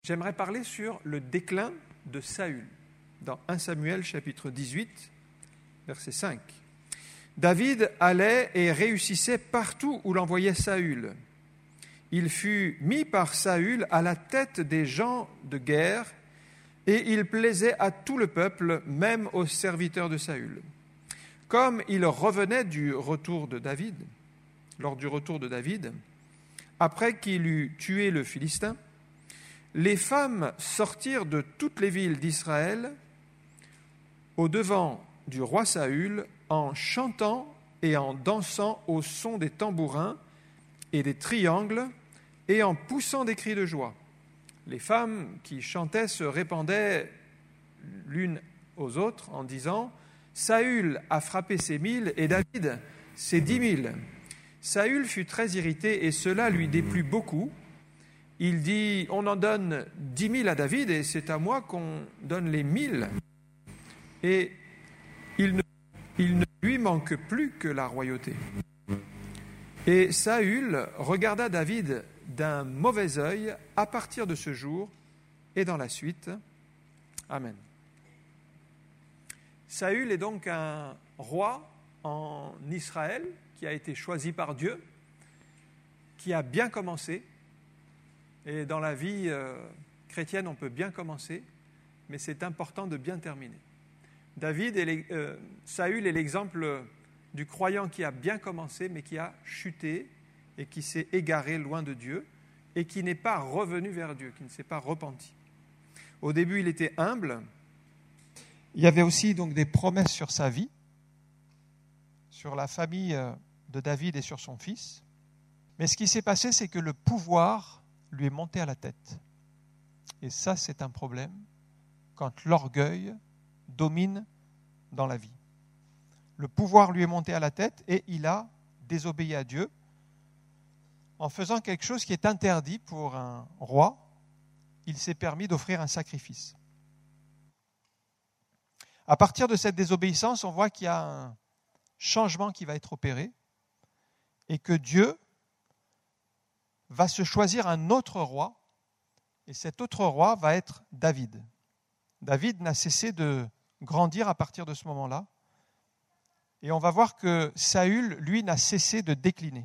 j'aimerais parler sur le déclin de Saül, dans 1 Samuel chapitre 18, verset 5. David allait et réussissait partout où l'envoyait Saül. Il fut mis par Saül à la tête des gens de guerre et il plaisait à tout le peuple, même aux serviteurs de Saül. Comme il revenait du retour de David, lors du retour de David, après qu'il eut tué le Philistin, les femmes sortirent de toutes les villes d'Israël au-devant du roi Saül en chantant et en dansant au son des tambourins et des triangles et en poussant des cris de joie. Les femmes qui chantaient se répandaient l'une aux autres en disant « Saül a frappé ses 1000 et David ses 10 000 ». Saül fut très irrité et cela lui déplut beaucoup. Il dit « On en donne 10 000 à David et c'est à moi qu'on donne les 1000 ». Et il ne lui manque plus que la royauté. Et Saül regarda David d'un mauvais œil à partir de ce jour et dans la suite. Amen. Saül est donc un roi en Israël qui a été choisi par Dieu, qui a bien commencé. Et dans la vie chrétienne, on peut bien commencer, mais c'est important de bien terminer. Saül est l'exemple du croyant qui a bien commencé, mais qui a chuté et qui s'est égaré loin de Dieu et qui n'est pas revenu vers Dieu, qui ne s'est pas repenti. Au début, il était humble. Il y avait aussi donc des promesses sur sa vie, sur la famille de David et sur son fils. Mais ce qui s'est passé, c'est que le pouvoir lui est monté à la tête. Et ça, c'est un problème quand l'orgueil domine dans la vie. Le pouvoir lui est monté à la tête et il a désobéi à Dieu en faisant quelque chose qui est interdit pour un roi. Il s'est permis d'offrir un sacrifice. À partir de cette désobéissance, on voit qu'il y a un changement qui va être opéré et que Dieu va se choisir un autre roi et cet autre roi va être David. David n'a cessé de grandir à partir de ce moment-là et on va voir que Saül, lui, n'a cessé de décliner.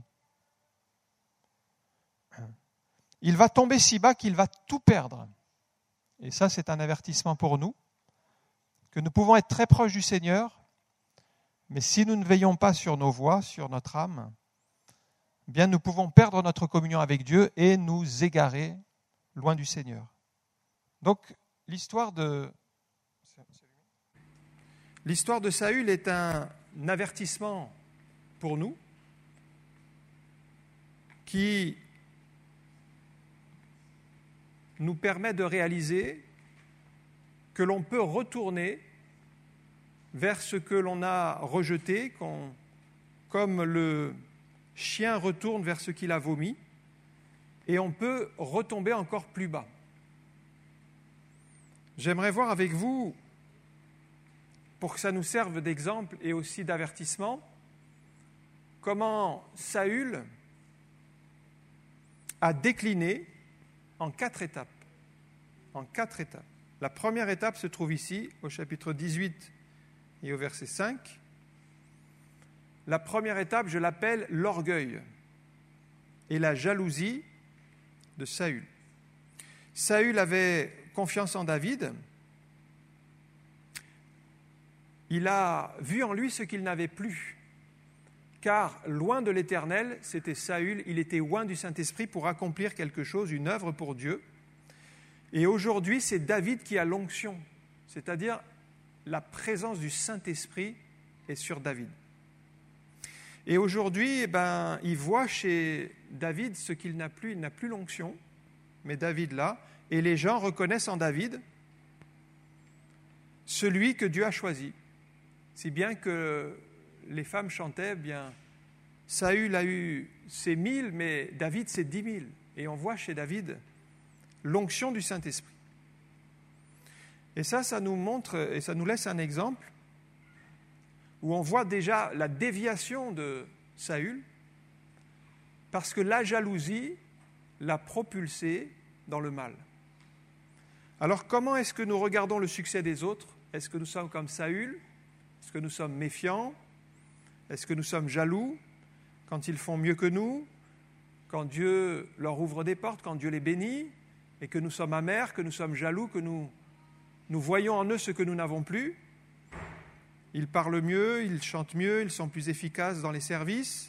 Il va tomber si bas qu'il va tout perdre. Et ça, c'est un avertissement pour nous, que nous pouvons être très proches du Seigneur, mais si nous ne veillons pas sur nos voies, sur notre âme, eh bien nous pouvons perdre notre communion avec Dieu et nous égarer loin du Seigneur. Donc, l'histoire de Saül est un avertissement pour nous qui nous permet de réaliser que l'on peut retourner vers ce que l'on a rejeté, comme le chien retourne vers ce qu'il a vomi, et on peut retomber encore plus bas. J'aimerais voir avec vous, pour que ça nous serve d'exemple et aussi d'avertissement, comment Saül a décliné en 4 étapes. En 4 étapes. La première étape se trouve ici, au chapitre 18 et au verset 5. La première étape, je l'appelle l'orgueil et la jalousie de Saül. Saül avait confiance en David. Il a vu en lui ce qu'il n'avait plus. Car loin de l'Éternel, c'était Saül, il était loin du Saint-Esprit pour accomplir quelque chose, une œuvre pour Dieu. Et aujourd'hui, c'est David qui a l'onction, c'est-à-dire la présence du Saint-Esprit est sur David. Et aujourd'hui, il voit chez David ce qu'il n'a plus. Il n'a plus l'onction, mais David l'a. Et les gens reconnaissent en David celui que Dieu a choisi. Si bien que les femmes chantaient, Saül a eu ses 1000, mais David ses 10 000. Et on voit chez David l'onction du Saint-Esprit. Et ça nous montre et ça nous laisse un exemple où on voit déjà la déviation de Saül parce que la jalousie l'a propulsé dans le mal. Alors comment est-ce que nous regardons le succès des autres? Est-ce que nous sommes comme Saül? Est-ce que nous sommes méfiants? Est-ce que nous sommes jaloux quand ils font mieux que nous? Quand Dieu leur ouvre des portes, quand Dieu les bénit, et que nous sommes amers, que nous sommes jaloux, que nous voyons en eux ce que nous n'avons plus? Ils parlent mieux, ils chantent mieux, ils sont plus efficaces dans les services.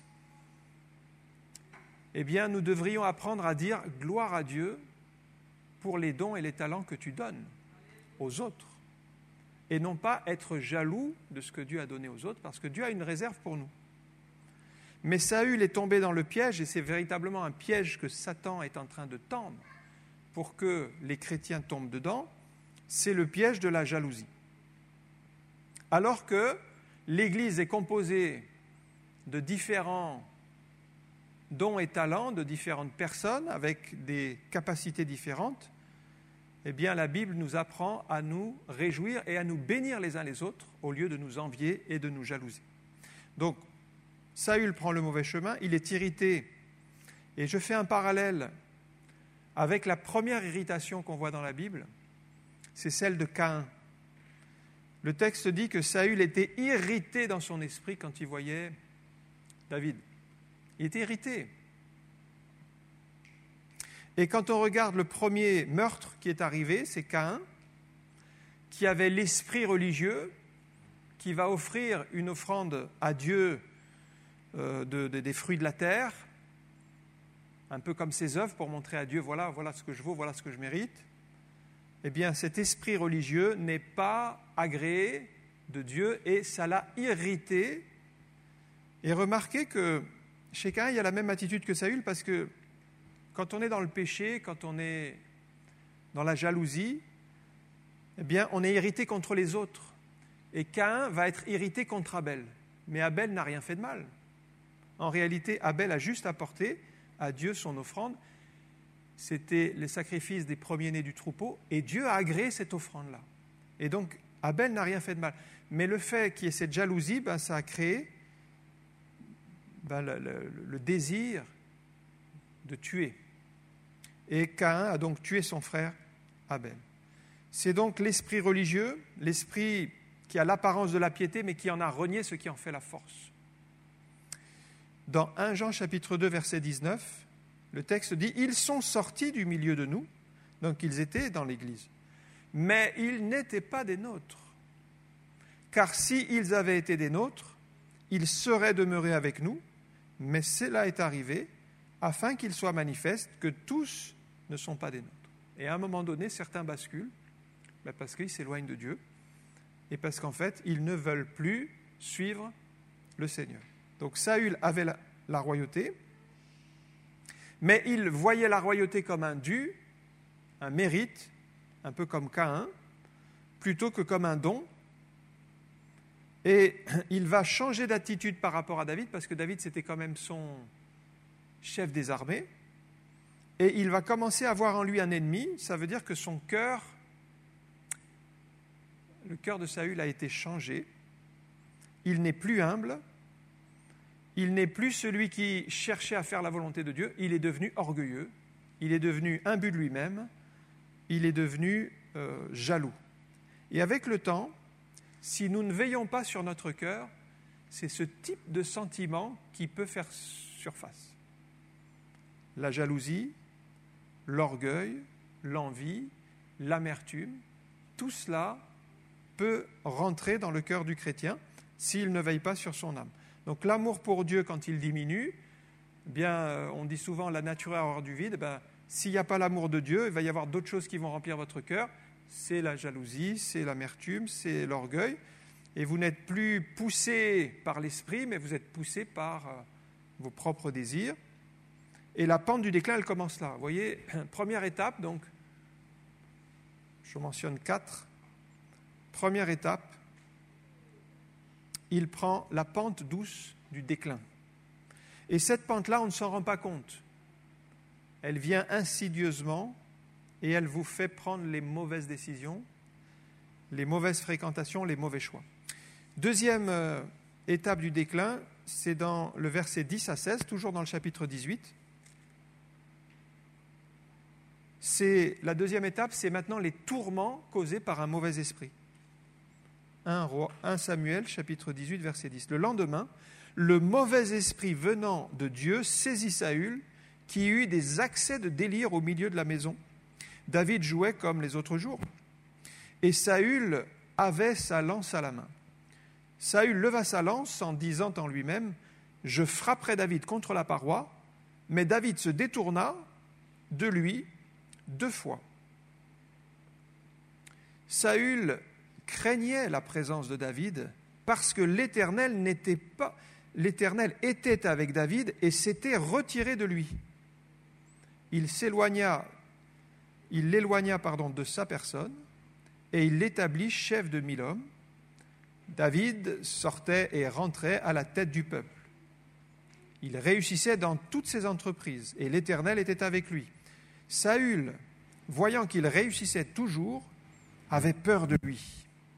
Eh bien, nous devrions apprendre à dire « gloire à Dieu » pour les dons et les talents que tu donnes aux autres, et non pas être jaloux de ce que Dieu a donné aux autres, parce que Dieu a une réserve pour nous. Mais Saül est tombé dans le piège, et c'est véritablement un piège que Satan est en train de tendre pour que les chrétiens tombent dedans, c'est le piège de la jalousie. Alors que l'Église est composée de différents dons et talents, de différentes personnes avec des capacités différentes, eh bien la Bible nous apprend à nous réjouir et à nous bénir les uns les autres au lieu de nous envier et de nous jalouser. Donc, Saül prend le mauvais chemin, il est irrité. Et je fais un parallèle avec la première irritation qu'on voit dans la Bible, c'est celle de Caïn. Le texte dit que Saül était irrité dans son esprit quand il voyait David. Il était irrité. Et quand on regarde le premier meurtre qui est arrivé, c'est Caïn, qui avait l'esprit religieux, qui va offrir une offrande à Dieu des fruits de la terre, un peu comme ses œuvres pour montrer à Dieu, voilà ce que je vaux, voilà ce que je mérite. Eh bien, cet esprit religieux n'est pas agréé de Dieu et ça l'a irrité. Et remarquez que chez Caïn, il y a la même attitude que Saül, parce que quand on est dans le péché, quand on est dans la jalousie, eh bien, on est irrité contre les autres. Et Caïn va être irrité contre Abel. Mais Abel n'a rien fait de mal. En réalité, Abel a juste apporté à Dieu son offrande. C'était le sacrifice des premiers-nés du troupeau, et Dieu a agréé cette offrande-là. Et donc, Abel n'a rien fait de mal. Mais le fait qu'il y ait cette jalousie, ça a créé le désir de tuer. Et Caïn a donc tué son frère Abel. C'est donc l'esprit religieux, l'esprit qui a l'apparence de la piété, mais qui en a renié ce qui en fait la force. Dans 1 Jean chapitre 2, verset 19, le texte dit « Ils sont sortis du milieu de nous », donc ils étaient dans l'Église, « mais ils n'étaient pas des nôtres. Car s'ils avaient été des nôtres, ils seraient demeurés avec nous, mais cela est arrivé afin qu'il soit manifeste que tous ne sont pas des nôtres. » Et à un moment donné, certains basculent, parce qu'ils s'éloignent de Dieu, et parce qu'en fait, ils ne veulent plus suivre le Seigneur. Donc Saül avait la royauté, mais il voyait la royauté comme un dû, un mérite, un peu comme Caïn, plutôt que comme un don. Et il va changer d'attitude par rapport à David, parce que David, c'était quand même son chef des armées, et il va commencer à voir en lui un ennemi. Ça veut dire que son cœur, le cœur de Saül a été changé. Il n'est plus humble, il n'est plus celui qui cherchait à faire la volonté de Dieu, il est devenu orgueilleux, il est devenu imbu de lui-même, il est devenu jaloux. Et avec le temps, si nous ne veillons pas sur notre cœur, c'est ce type de sentiment qui peut faire surface. La jalousie, l'orgueil, l'envie, l'amertume, tout cela peut rentrer dans le cœur du chrétien s'il ne veille pas sur son âme. Donc l'amour pour Dieu, quand il diminue, on dit souvent la nature a horreur du vide. S'il n'y a pas l'amour de Dieu, il va y avoir d'autres choses qui vont remplir votre cœur. C'est la jalousie, c'est l'amertume, c'est l'orgueil. Et vous n'êtes plus poussé par l'esprit, mais vous êtes poussé par vos propres désirs. Et la pente du déclin, elle commence là. Vous voyez, première étape, donc, je mentionne 4. Première étape, il prend la pente douce du déclin. Et cette pente-là, on ne s'en rend pas compte. Elle vient insidieusement et elle vous fait prendre les mauvaises décisions, les mauvaises fréquentations, les mauvais choix. Deuxième étape du déclin, c'est dans le verset 10 à 16, toujours dans le chapitre 18. la deuxième étape, c'est maintenant les tourments causés par un mauvais esprit. 1 Samuel, chapitre 18, verset 10. Le lendemain, le mauvais esprit venant de Dieu saisit Saül, qui eut des accès de délire au milieu de la maison. David jouait comme les autres jours. Et Saül avait sa lance à la main. Saül leva sa lance en disant en lui-même, « Je frapperai David contre la paroi. » Mais David se détourna de lui 2 fois. Saül craignait la présence de David parce que l'Éternel était avec David et s'était retiré de lui. Il l'éloigna de sa personne et il l'établit chef de 1000 hommes. David sortait et rentrait à la tête du peuple. Il réussissait dans toutes ses entreprises et l'Éternel était avec lui. Saül, voyant qu'il réussissait toujours, avait peur de lui.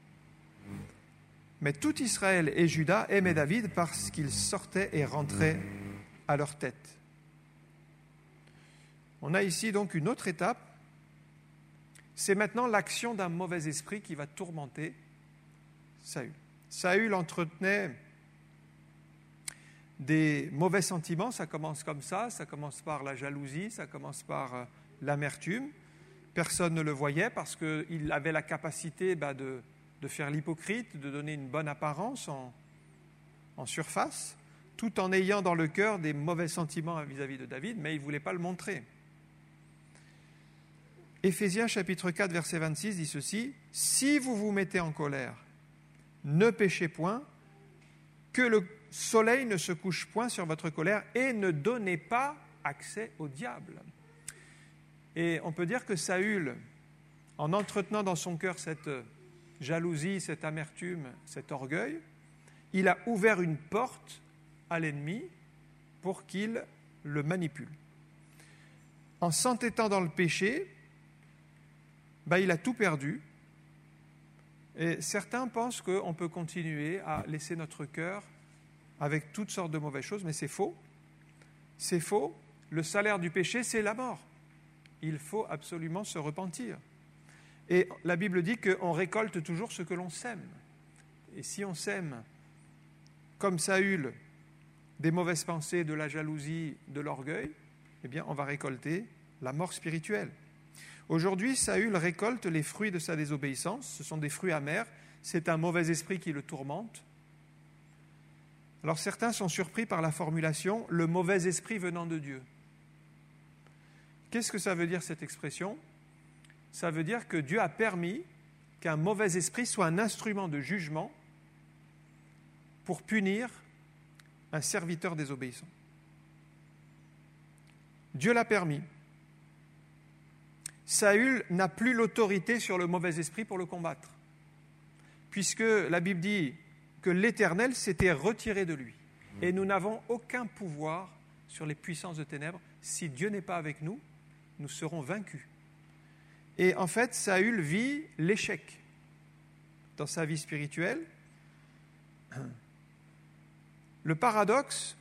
Mais tout Israël et Juda aimaient David parce qu'il sortait et rentrait à leur tête. On a ici donc une autre étape. C'est maintenant l'action d'un mauvais esprit qui va tourmenter Saül. Saül entretenait des mauvais sentiments, ça commence comme ça commence par la jalousie, ça commence par l'amertume. Personne ne le voyait parce qu'il avait la capacité de faire l'hypocrite, de donner une bonne apparence en surface, tout en ayant dans le cœur des mauvais sentiments vis-à-vis de David, mais il ne voulait pas le montrer. Éphésiens chapitre 4, verset 26 dit ceci, « Si vous vous mettez en colère, ne péchez point, que le soleil ne se couche point sur votre colère et ne donnez pas accès au diable. » Et on peut dire que Saül, en entretenant dans son cœur cette jalousie, cette amertume, cet orgueil, il a ouvert une porte à l'ennemi pour qu'il le manipule. En s'entêtant dans le péché, il a tout perdu. Et certains pensent qu'on peut continuer à laisser notre cœur avec toutes sortes de mauvaises choses, mais c'est faux. C'est faux. Le salaire du péché, c'est la mort. Il faut absolument se repentir. Et la Bible dit qu'on récolte toujours ce que l'on sème. Et si on sème, comme Saül, des mauvaises pensées, de la jalousie, de l'orgueil, eh bien, on va récolter la mort spirituelle. Aujourd'hui, Saül récolte les fruits de sa désobéissance. Ce sont des fruits amers. C'est un mauvais esprit qui le tourmente. Alors certains sont surpris par la formulation « le mauvais esprit venant de Dieu ». Qu'est-ce que ça veut dire cette expression ? Ça veut dire que Dieu a permis qu'un mauvais esprit soit un instrument de jugement pour punir un serviteur désobéissant. Dieu l'a permis. Saül n'a plus l'autorité sur le mauvais esprit pour le combattre, puisque la Bible dit que l'Éternel s'était retiré de lui. Et nous n'avons aucun pouvoir sur les puissances de ténèbres. Si Dieu n'est pas avec nous, nous serons vaincus. Et en fait, Saül vit l'échec dans sa vie spirituelle. Le paradoxe,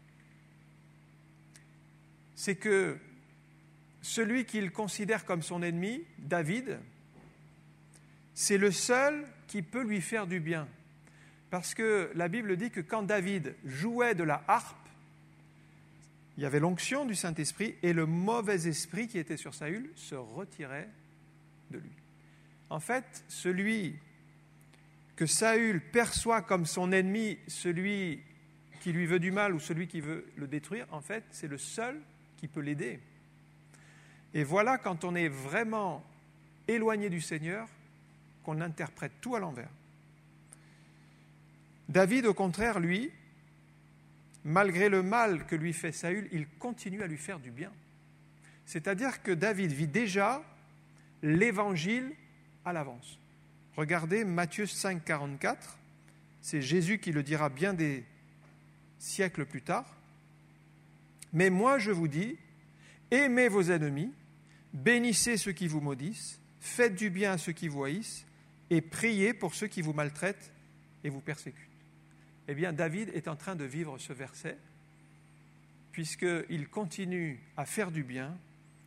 c'est que celui qu'il considère comme son ennemi, David, c'est le seul qui peut lui faire du bien. Parce que la Bible dit que quand David jouait de la harpe, il y avait l'onction du Saint-Esprit et le mauvais esprit qui était sur Saül se retirait de lui. En fait, celui que Saül perçoit comme son ennemi, celui qui lui veut du mal ou celui qui veut le détruire, en fait, c'est le seul qui peut l'aider. Et voilà, quand on est vraiment éloigné du Seigneur, qu'on interprète tout à l'envers. David, au contraire, lui, malgré le mal que lui fait Saül, il continue à lui faire du bien. C'est-à-dire que David vit déjà l'Évangile à l'avance. Regardez Matthieu 5, 44, c'est Jésus qui le dira bien des siècles plus tard. « Mais moi, je vous dis, aimez vos ennemis, bénissez ceux qui vous maudissent, faites du bien à ceux qui vous haïssent, et priez pour ceux qui vous maltraitent et vous persécutent. » Eh bien, David est en train de vivre ce verset, puisqu'il continue à faire du bien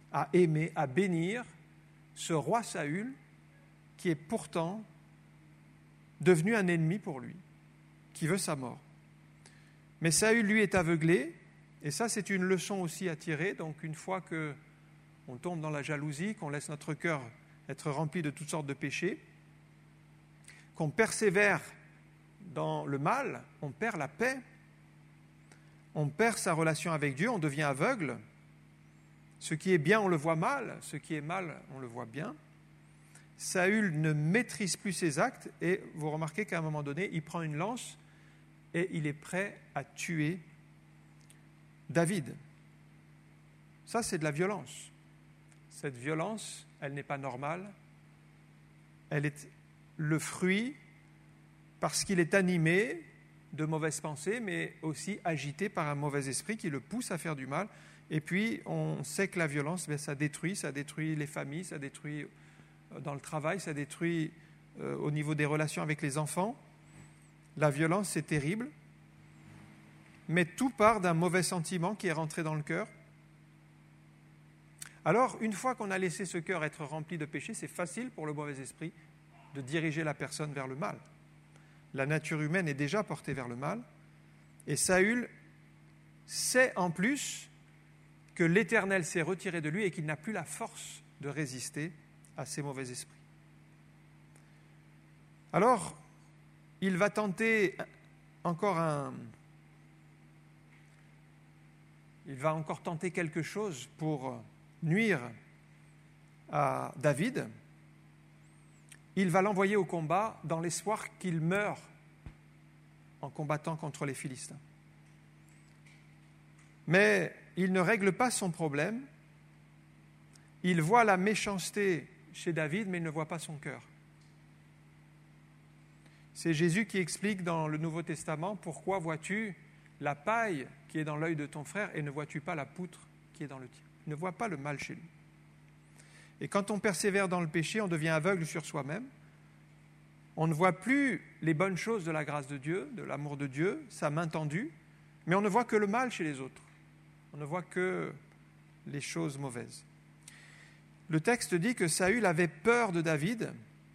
à aimer, à bénir ce roi Saül qui est pourtant devenu un ennemi pour lui, qui veut sa mort. Mais Saül, lui, est aveuglé, et ça, c'est une leçon aussi à tirer. Donc, une fois qu'on tombe dans la jalousie, qu'on laisse notre cœur être rempli de toutes sortes de péchés, qu'on persévère dans le mal, on perd la paix, on perd sa relation avec Dieu, on devient aveugle. Ce qui est bien, on le voit mal, ce qui est mal, on le voit bien. Saül ne maîtrise plus ses actes et vous remarquez qu'à un moment donné, il prend une lance et il est prêt à tuer David. Ça, c'est de la violence. Cette violence, elle n'est pas normale. Elle est le fruit, parce qu'il est animé de mauvaises pensées, mais aussi agité par un mauvais esprit qui le pousse à faire du mal. Et puis, on sait que la violence, ça détruit les familles, ça détruit dans le travail, ça détruit au niveau des relations avec les enfants. La violence, c'est terrible, mais tout part d'un mauvais sentiment qui est rentré dans le cœur. Alors, une fois qu'on a laissé ce cœur être rempli de péché, c'est facile pour le mauvais esprit de diriger la personne vers le mal. La nature humaine est déjà portée vers le mal, et Saül sait en plus que l'Éternel s'est retiré de lui et qu'il n'a plus la force de résister à ces mauvais esprits. Alors, il va tenter il va encore tenter quelque chose pour nuire à David. Il va l'envoyer au combat dans l'espoir qu'il meure en combattant contre les Philistins. Mais il ne règle pas son problème. Il voit la méchanceté chez David, mais il ne voit pas son cœur. C'est Jésus qui explique dans le Nouveau Testament: pourquoi vois-tu la paille qui est dans l'œil de ton frère et ne vois-tu pas la poutre qui est dans le tien? Il ne voit pas le mal chez lui. Et quand on persévère dans le péché, on devient aveugle sur soi-même. On ne voit plus les bonnes choses de la grâce de Dieu, de l'amour de Dieu, sa main tendue, mais on ne voit que le mal chez les autres. On ne voit que les choses mauvaises. Le texte dit que Saül avait peur de David.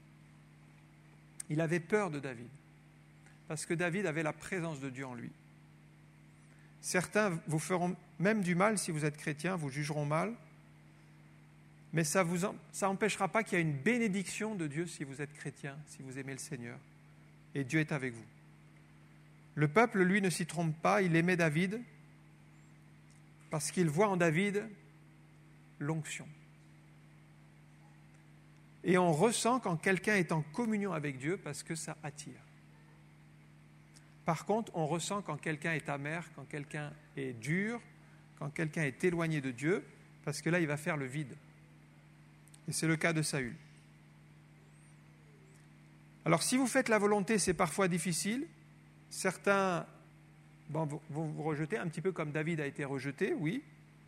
Il avait peur de David, parce que David avait la présence de Dieu en lui. Certains vous feront même du mal si vous êtes chrétien, vous jugeront mal, mais ça n'empêchera pas qu'il y a une bénédiction de Dieu si vous êtes chrétien, si vous aimez le Seigneur, et Dieu est avec vous. Le peuple, lui, ne s'y trompe pas, il aimait David, parce qu'il voit en David l'onction. Et on ressent quand quelqu'un est en communion avec Dieu parce que ça attire. Par contre, on ressent quand quelqu'un est amer, quand quelqu'un est dur, quand quelqu'un est éloigné de Dieu, parce que là, il va faire le vide. Et c'est le cas de Saül. Alors, si vous faites la volonté, c'est parfois difficile. Certains vont vous rejeter, un petit peu comme David a été rejeté, oui.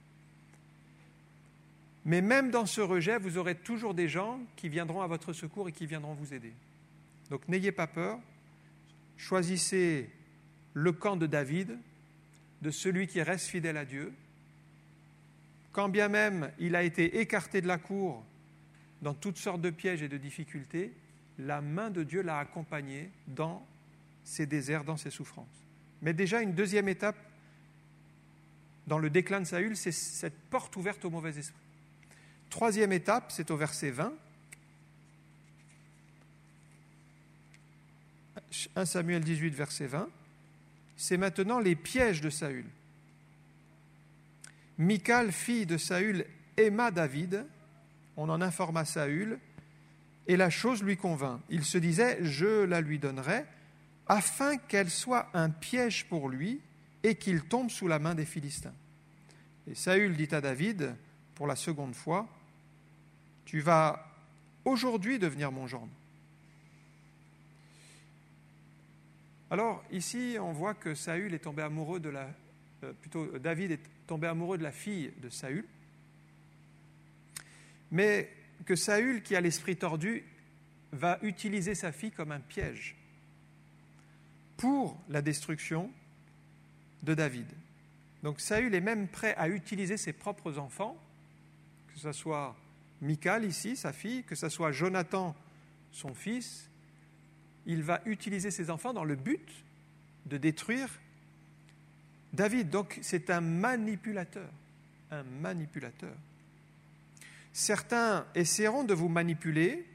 Mais même dans ce rejet, vous aurez toujours des gens qui viendront à votre secours et qui viendront vous aider. Donc n'ayez pas peur, choisissez le camp de David, de celui qui reste fidèle à Dieu. Quand bien même il a été écarté de la cour dans toutes sortes de pièges et de difficultés, la main de Dieu l'a accompagné dans ses déserts, dans ses souffrances. Mais déjà, une deuxième étape dans le déclin de Saül, c'est cette porte ouverte au mauvais esprit. Troisième étape, c'est au verset 20. 1 Samuel 18, verset 20. C'est maintenant les pièges de Saül. Michal, fille de Saül, aima David. On en informa Saül, et la chose lui convint. Il se disait: je la lui donnerai, afin qu'elle soit un piège pour lui et qu'il tombe sous la main des Philistins. Et Saül dit à David, pour la seconde fois: tu vas aujourd'hui devenir mon gendre. Alors ici, on voit que Saül est tombé amoureux David est tombé amoureux de la fille de Saül, mais que Saül, qui a l'esprit tordu, va utiliser sa fille comme un piège pour la destruction de David. Donc Saül est même prêt à utiliser ses propres enfants, que que ce soit Michal ici, sa fille, que ce soit Jonathan, son fils, il va utiliser ses enfants dans le but de détruire David. Donc c'est un manipulateur, un manipulateur. Certains essaieront de vous manipuler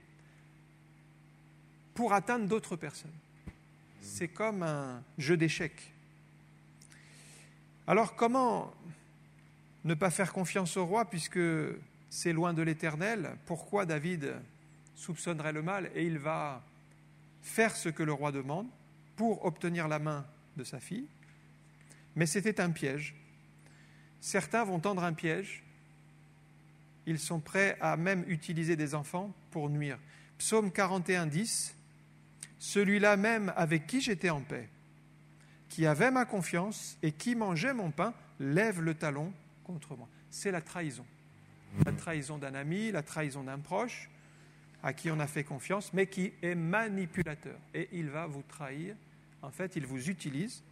pour atteindre d'autres personnes. C'est comme un jeu d'échecs. Alors comment ne pas faire confiance au roi puisque c'est loin de l'Éternel? Pourquoi David soupçonnerait le mal? Et il va faire ce que le roi demande pour obtenir la main de sa fille. Mais c'était un piège. Certains vont tendre un piège. Ils sont prêts à même utiliser des enfants pour nuire. Psaume 41, 10. Celui-là même avec qui j'étais en paix, qui avait ma confiance et qui mangeait mon pain, lève le talon contre moi. C'est la trahison. La trahison d'un ami, la trahison d'un proche à qui on a fait confiance, mais qui est manipulateur. Et il va vous trahir. En fait, il vous utilise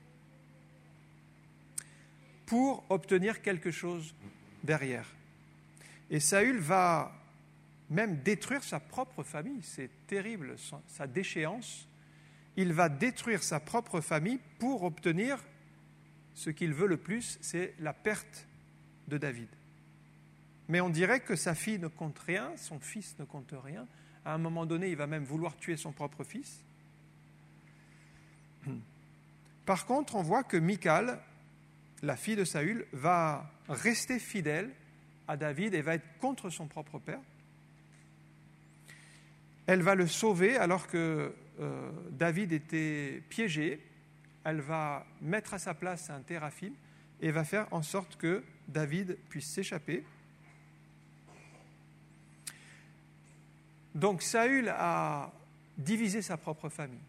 pour obtenir quelque chose derrière. Et Saül va même détruire sa propre famille. C'est terrible, sa déchéance. Il va détruire sa propre famille pour obtenir ce qu'il veut le plus, c'est la perte de David. Mais on dirait que sa fille ne compte rien, son fils ne compte rien. À un moment donné, il va même vouloir tuer son propre fils. Par contre, on voit que Michal, la fille de Saül, va rester fidèle à David et va être contre son propre père. Elle va le sauver alors que David était piégé. Elle va mettre à sa place un téraphim et va faire en sorte que David puisse s'échapper. Donc Saül a divisé sa propre famille.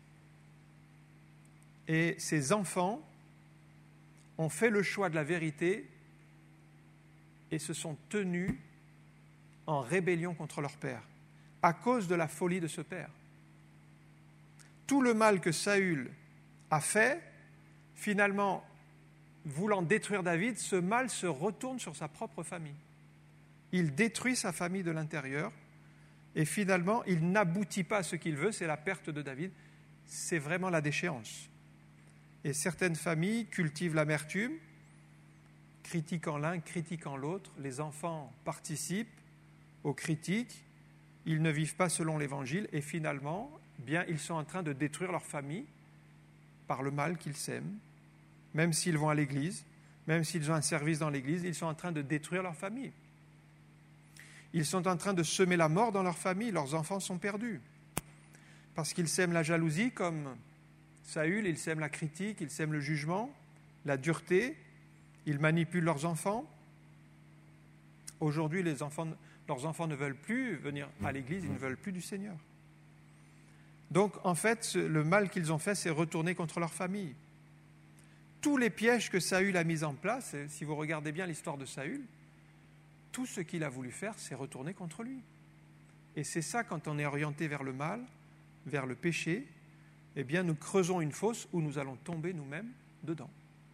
Et ses enfants ont fait le choix de la vérité et se sont tenus en rébellion contre leur père, à cause de la folie de ce père. Tout le mal que Saül a fait, finalement, voulant détruire David, ce mal se retourne sur sa propre famille. Il détruit sa famille de l'intérieur et finalement, il n'aboutit pas à ce qu'il veut, c'est la perte de David. C'est vraiment la déchéance. Et certaines familles cultivent l'amertume, critiquant l'un, critiquant l'autre. Les enfants participent aux critiques. Ils ne vivent pas selon l'Évangile et finalement, bien, ils sont en train de détruire leur famille par le mal qu'ils sèment. Même s'ils vont à l'église, même s'ils ont un service dans l'église, ils sont en train de détruire leur famille. Ils sont en train de semer la mort dans leur famille. Leurs enfants sont perdus. Parce qu'ils sèment la jalousie comme Saül, ils sèment la critique, ils sèment le jugement, la dureté, ils manipulent leurs enfants. Aujourd'hui, leurs enfants ne veulent plus venir à l'église, ils ne veulent plus du Seigneur. Donc, en fait, le mal qu'ils ont fait, c'est retourner contre leur famille. Tous les pièges que Saül a mis en place, si vous regardez bien l'histoire de Saül, tout ce qu'il a voulu faire, c'est retourner contre lui. Et c'est ça, quand on est orienté vers le mal, vers le péché, eh bien, nous creusons une fosse où nous allons tomber nous-mêmes dedans.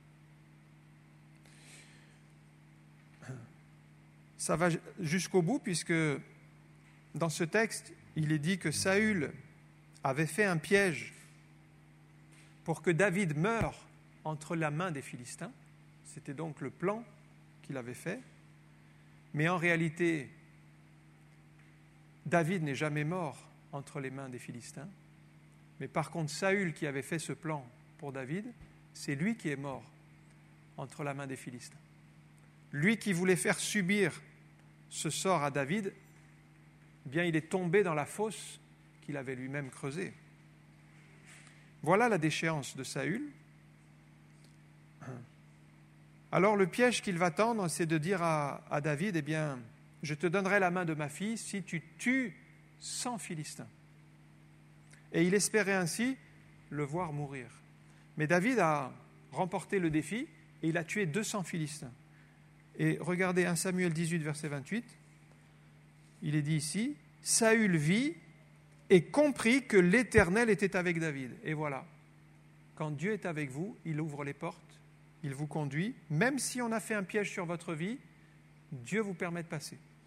Ça va jusqu'au bout, puisque dans ce texte, il est dit que Saül avait fait un piège pour que David meure entre la main des Philistins. C'était donc le plan qu'il avait fait. Mais en réalité, David n'est jamais mort entre les mains des Philistins. Mais par contre, Saül, qui avait fait ce plan pour David, c'est lui qui est mort entre la main des Philistins. Lui qui voulait faire subir ce sort à David, eh bien, il est tombé dans la fosse qu'il avait lui-même creusée. Voilà la déchéance de Saül. Alors le piège qu'il va tendre, c'est de dire à David, eh bien, je te donnerai la main de ma fille si tu tues 100 Philistins. Et il espérait ainsi le voir mourir. Mais David a remporté le défi et il a tué 200 Philistins. Et regardez 1 Samuel 18, verset 28, il est dit ici, Saül vit et comprit que l'Éternel était avec David. Et voilà, quand Dieu est avec vous, il ouvre les portes, il vous conduit. Même si on a fait un piège sur votre vie, Dieu vous permet de passer.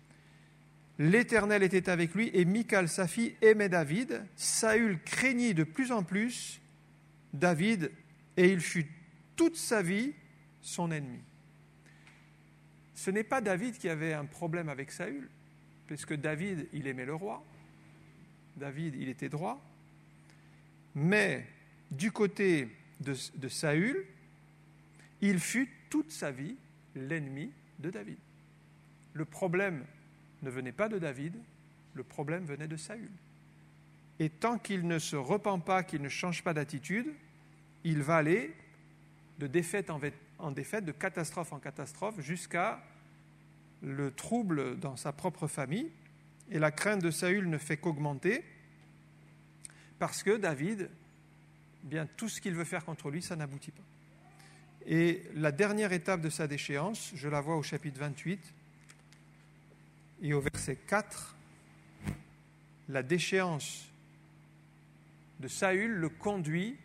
L'Éternel était avec lui et Michal, sa fille, aimait David. Saül craignit de plus en plus David et il fut toute sa vie son ennemi. Ce n'est pas David qui avait un problème avec Saül, puisque David, il aimait le roi. David, il était droit. Mais du côté de Saül, il fut toute sa vie l'ennemi de David. Le problème ne venait pas de David, le problème venait de Saül. Et tant qu'il ne se repent pas, qu'il ne change pas d'attitude, il va aller de défaite en défaite, de catastrophe en catastrophe, jusqu'à le trouble dans sa propre famille. Et la crainte de Saül ne fait qu'augmenter, parce que David, bien tout ce qu'il veut faire contre lui, ça n'aboutit pas. Et la dernière étape de sa déchéance, je la vois au chapitre 28 et au verset 4, la déchéance de Saül le conduit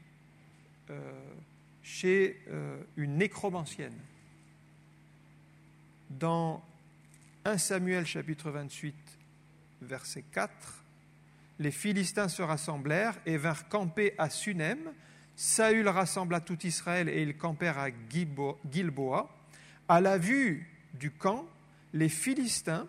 chez une nécromancienne. Dans 1 Samuel chapitre 28, verset 4, les Philistins se rassemblèrent et vinrent camper à Sunem. Saül rassembla tout Israël et ils campèrent à Gilboa. À la vue du camp des Philistins,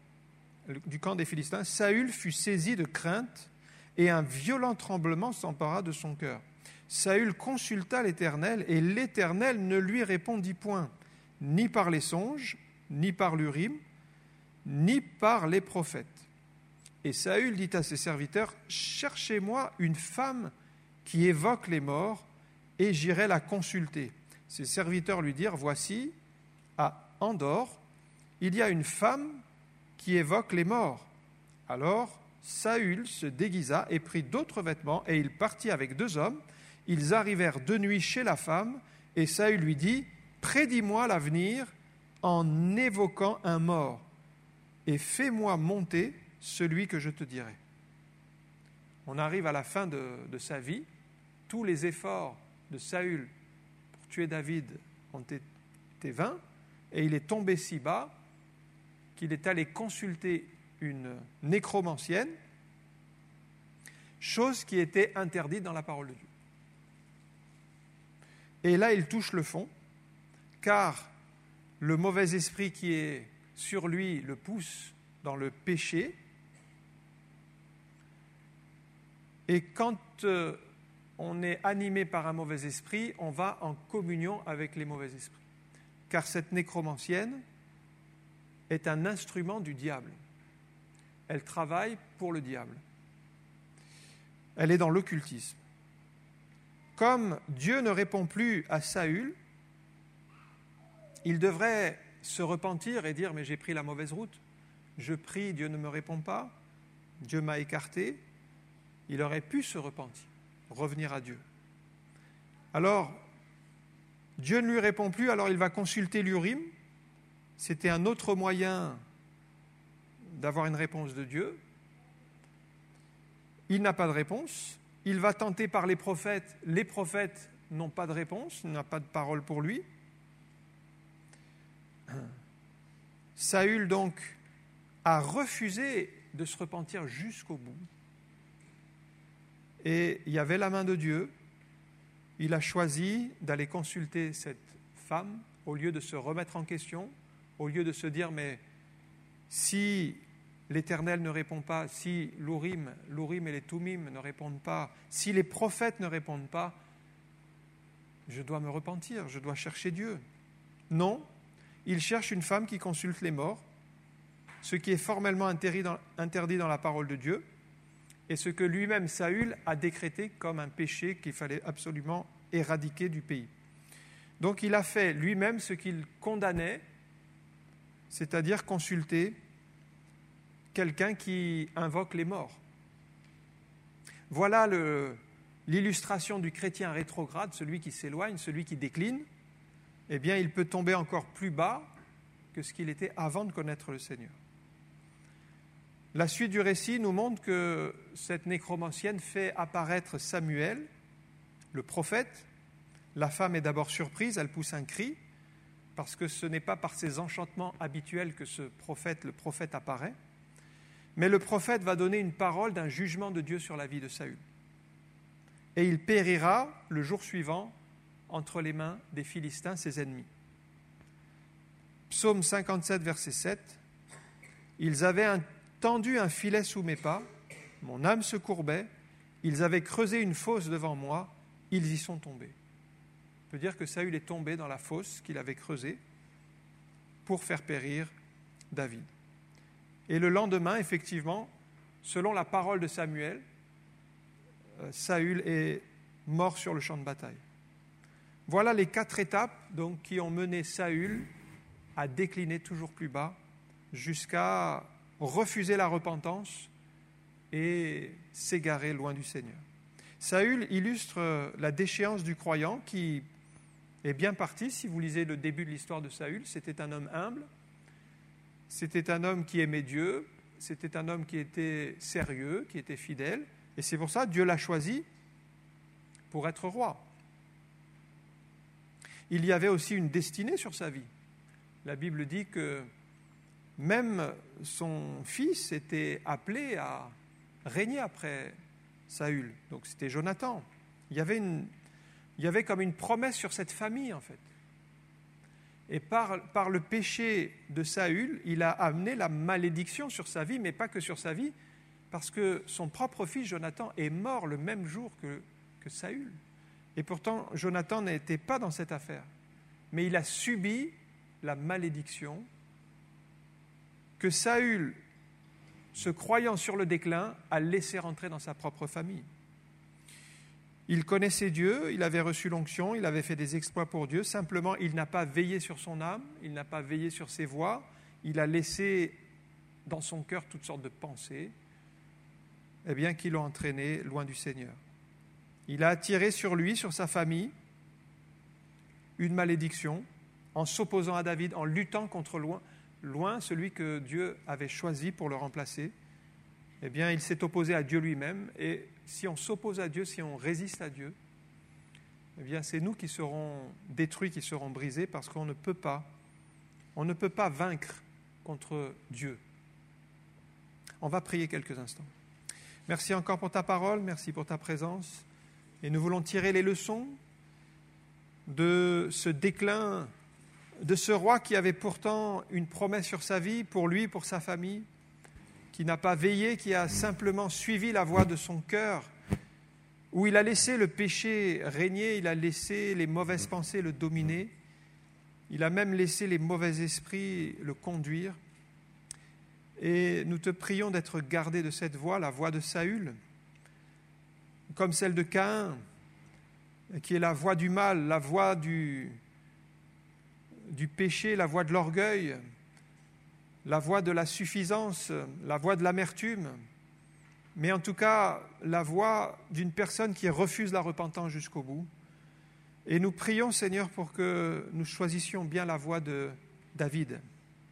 Saül fut saisi de crainte et un violent tremblement s'empara de son cœur. Saül consulta l'Éternel et l'Éternel ne lui répondit point, ni par les songes, ni par l'Urim, ni par les prophètes. Et Saül dit à ses serviteurs, « Cherchez-moi une femme qui évoque les morts, et j'irai la consulter. » Ses serviteurs lui dirent, « Voici, à Endor, il y a une femme qui évoque les morts. » Alors Saül se déguisa et prit d'autres vêtements, et il partit avec 2 hommes. Ils arrivèrent de nuit chez la femme, et Saül lui dit, « Prédis-moi l'avenir en évoquant un mort, et fais-moi monter celui que je te dirai. » On arrive à la fin de sa vie. Tous les efforts de Saül pour tuer David ont été vains, et il est tombé si bas qu'il est allé consulter une nécromancienne, chose qui était interdite dans la parole de Dieu. Et là, il touche le fond, car le mauvais esprit qui est sur lui le pousse dans le péché. Et quand on est animé par un mauvais esprit, on va en communion avec les mauvais esprits. Car cette nécromancienne est un instrument du diable. Elle travaille pour le diable. Elle est dans l'occultisme. Comme Dieu ne répond plus à Saül, il devrait se repentir et dire « Mais j'ai pris la mauvaise route. Je prie, Dieu ne me répond pas. Dieu m'a écarté. » Il aurait pu se repentir, revenir à Dieu. Alors, Dieu ne lui répond plus, alors il va consulter l'Urim. C'était un autre moyen d'avoir une réponse de Dieu. Il n'a pas de réponse. Il va tenter par les prophètes. Les prophètes n'ont pas de réponse, n'ont pas de parole pour lui. Saül, donc, a refusé de se repentir jusqu'au bout. Et il y avait la main de Dieu. Il a choisi d'aller consulter cette femme au lieu de se remettre en question, au lieu de se dire « Mais si l'Éternel ne répond pas, si l'Urim et les Thummim ne répondent pas, si les prophètes ne répondent pas, je dois me repentir, je dois chercher Dieu. » Non, il cherche une femme qui consulte les morts, ce qui est formellement interdit dans la parole de Dieu, et ce que lui-même, Saül, a décrété comme un péché qu'il fallait absolument éradiquer du pays. Donc il a fait lui-même ce qu'il condamnait, c'est-à-dire consulter quelqu'un qui invoque les morts. Voilà l'illustration du chrétien rétrograde, celui qui s'éloigne, celui qui décline. Eh bien, il peut tomber encore plus bas que ce qu'il était avant de connaître le Seigneur. La suite du récit nous montre que cette nécromancienne fait apparaître Samuel, le prophète. La femme est d'abord surprise, elle pousse un cri, parce que ce n'est pas par ses enchantements habituels que le prophète apparaît. Mais le prophète va donner une parole d'un jugement de Dieu sur la vie de Saül. Et il périra le jour suivant entre les mains des Philistins, ses ennemis. Psaume 57, verset 7. Ils avaient tendu un filet sous mes pas, mon âme se courbait, ils avaient creusé une fosse devant moi, ils y sont tombés. On peut dire que Saül est tombé dans la fosse qu'il avait creusée pour faire périr David. Et le lendemain, effectivement, selon la parole de Samuel, Saül est mort sur le champ de bataille. Voilà les 4 étapes donc, qui ont mené Saül à décliner toujours plus bas jusqu'à refuser la repentance et s'égarer loin du Seigneur. Saül illustre la déchéance du croyant qui est bien parti. Si vous lisez le début de l'histoire de Saül, c'était un homme humble, c'était un homme qui aimait Dieu, c'était un homme qui était sérieux, qui était fidèle, et c'est pour ça que Dieu l'a choisi pour être roi. Il y avait aussi une destinée sur sa vie. La Bible dit que même son fils était appelé à régner après Saül. Donc c'était Jonathan. Il y avait comme une promesse sur cette famille, en fait. Et par le péché de Saül, il a amené la malédiction sur sa vie, mais pas que sur sa vie, parce que son propre fils, Jonathan, est mort le même jour que Saül. Et pourtant, Jonathan n'était pas dans cette affaire. Mais il a subi la malédiction que Saül, se croyant sur le déclin, a laissé rentrer dans sa propre famille. Il connaissait Dieu, il avait reçu l'onction, il avait fait des exploits pour Dieu. Simplement, il n'a pas veillé sur son âme, il n'a pas veillé sur ses voies. Il a laissé dans son cœur toutes sortes de pensées, qui l'ont entraîné loin du Seigneur. Il a attiré sur lui, sur sa famille, une malédiction en s'opposant à David, en luttant contre loin celui que Dieu avait choisi pour le remplacer. Il s'est opposé à Dieu lui-même. Et si on s'oppose à Dieu, si on résiste à Dieu, c'est nous qui serons détruits, qui serons brisés, parce qu'on ne peut pas vaincre contre Dieu. On va prier quelques instants. Merci encore pour ta parole, merci pour ta présence. Et nous voulons tirer les leçons de ce déclin, de ce roi qui avait pourtant une promesse sur sa vie, pour lui, pour sa famille, qui n'a pas veillé, qui a simplement suivi la voie de son cœur, où il a laissé le péché régner, il a laissé les mauvaises pensées le dominer, il a même laissé les mauvais esprits le conduire. Et nous te prions d'être gardé de cette voie, la voie de Saül, comme celle de Caïn, qui est la voie du mal, la voie du péché, la voie de l'orgueil, la voie de la suffisance, la voie de l'amertume, mais en tout cas la voie d'une personne qui refuse la repentance jusqu'au bout. Et nous prions, Seigneur, pour que nous choisissions bien la voie de David,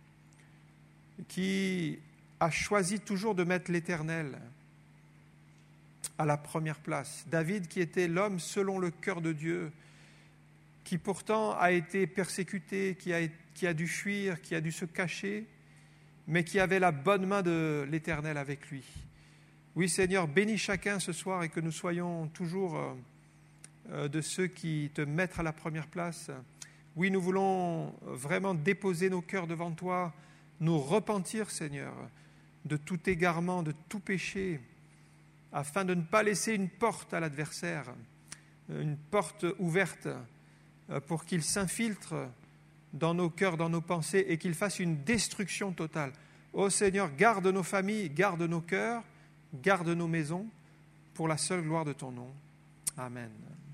qui a choisi toujours de mettre l'Éternel à la première place. David, qui était l'homme selon le cœur de Dieu, qui pourtant a été persécuté, qui a dû fuir, qui a dû se cacher, mais qui avait la bonne main de l'Éternel avec lui. Oui, Seigneur, bénis chacun ce soir et que nous soyons toujours de ceux qui te mettent à la première place. Oui, nous voulons vraiment déposer nos cœurs devant toi, nous repentir, Seigneur, de tout égarement, de tout péché, afin de ne pas laisser une porte à l'adversaire, une porte ouverte pour qu'il s'infiltre dans nos cœurs, dans nos pensées, et qu'il fasse une destruction totale. Ô Seigneur, garde nos familles, garde nos cœurs, garde nos maisons, pour la seule gloire de ton nom. Amen.